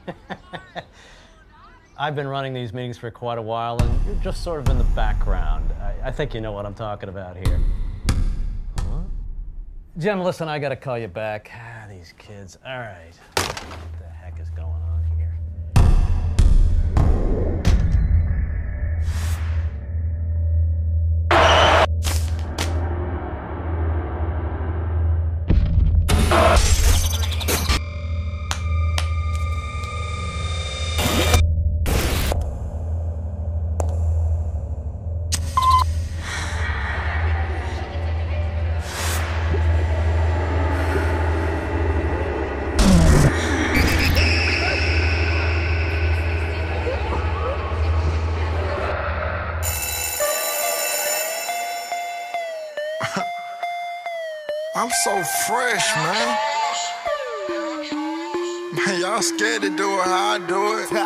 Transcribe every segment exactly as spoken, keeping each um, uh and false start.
I've been running these meetings for quite a while, and you're just sort of in the background. I, I think you know what I'm talking about here. Huh? Jim, listen, I gotta call you back. Ah, these kids. All right. What the heck is going on here? I'm so fresh, man. Man, y'all scared to do it how I do it.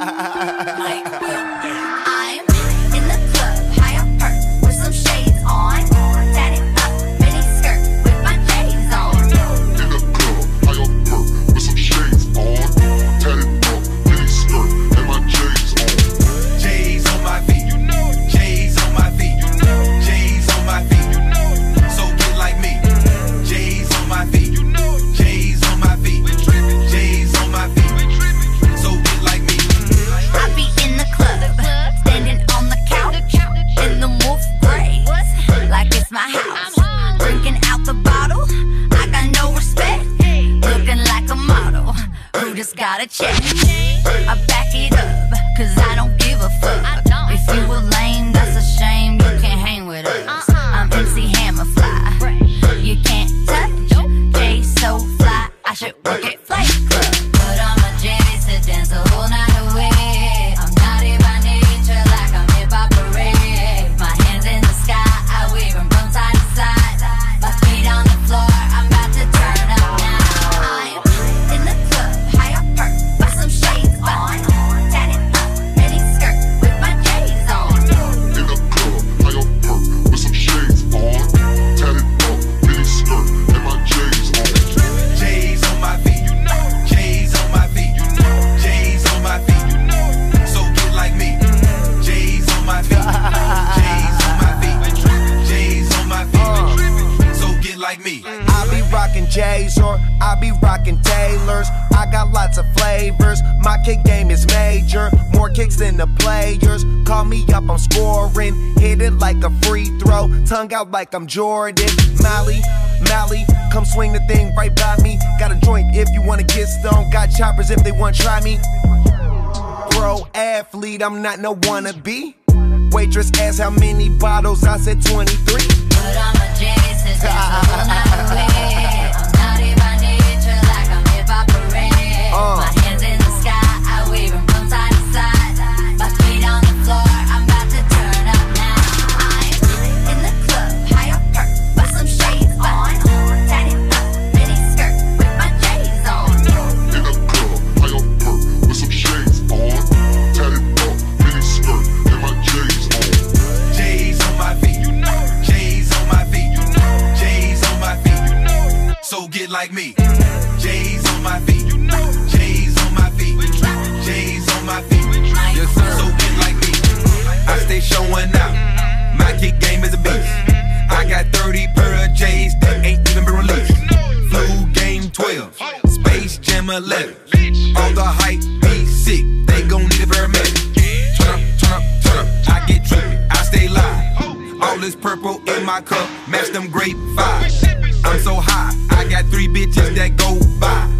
I'm in the club, high up perk, with some shades on. Tatted up, mini skirt, with my J's on. In the club, high up perk, with some shades on. Tatted up, mini skirt, and my J's on. J's on my feet, you know it. J's on my feet, you know it. J's on my feet, you know it. So get like me. J's on my feet, you know it. J's on my feet, J's on my feet. So get like me. I be in the club, standing on the couch, in the wolf gray, like it's my house. Drinking out the bottle, I got no respect. Looking like a model, who just got a check. I back it up, cause I don't give a fuck. If you were lame, that's a shame, you can't hang with us. I'm M C Hammerfly, you can't touch. Jay so fly, I should work at Flight Club. Put on my J's to dance the whole night away. I'm naughty by nature, like I'm hip-hop parade. My hands in the sky, I wave them from side to side. My feet on the floor, I'm about to turn up now. I'm in the club, high up perk, with some shades on. Tatted up, mini skirt, with my J's on. In the club, high up perk, with some shades on. Tatted up, mini skirt, and my J's on. J's on my feet, you know it. J's on my feet, you know it. J's on my feet, you know it. So get like me. J's on my feet, J's on my feet, J's on my feet. So get like me. I be rockin' J's or I be rockin' Taylors. I got lots of flavors. My kick game is major. More kicks than the players. Call me up, I'm scoring. Hit it like a free throw. Tongue out like I'm Jordan. Mally, Mally, come swing the thing right by me. Got a joint if you wanna get stoned. Got choppers if they wanna try me. Pro athlete, I'm not no wannabe. Waitress asked how many bottles, I said twenty-three. Put on my J's to dance the whole night away. I'm naughty by nature, like I'm hip-hop parade. Uh. My hands in the sky, I wave them from side to side. My feet on the floor, I'm about to turn up now. I'm in the club, high up perk, with some shades on. Tatted up, mini skirt, with my J's on. In the club, high up perk, with some shades on. Tatted up, mini skirt, and my J's on. J's on my feet, you know it. J's on my feet, you know it. J's on my feet, you know it. So get like me. J's on my feet, you know it. J's on my feet, J's on my feet. Yes, sir. So get like me. I stay showing out. My kick game is a beast. I got thirty pair of J's that ain't even been released. Flu game twelve, Space Jam eleven. All the hype be sick, they gon' need a paramedic. Turn up, turn up, turn up. I get trippy, I stay live. All this purple in my cup, match them grape vibes. I'm so high, I got three bitches that go by.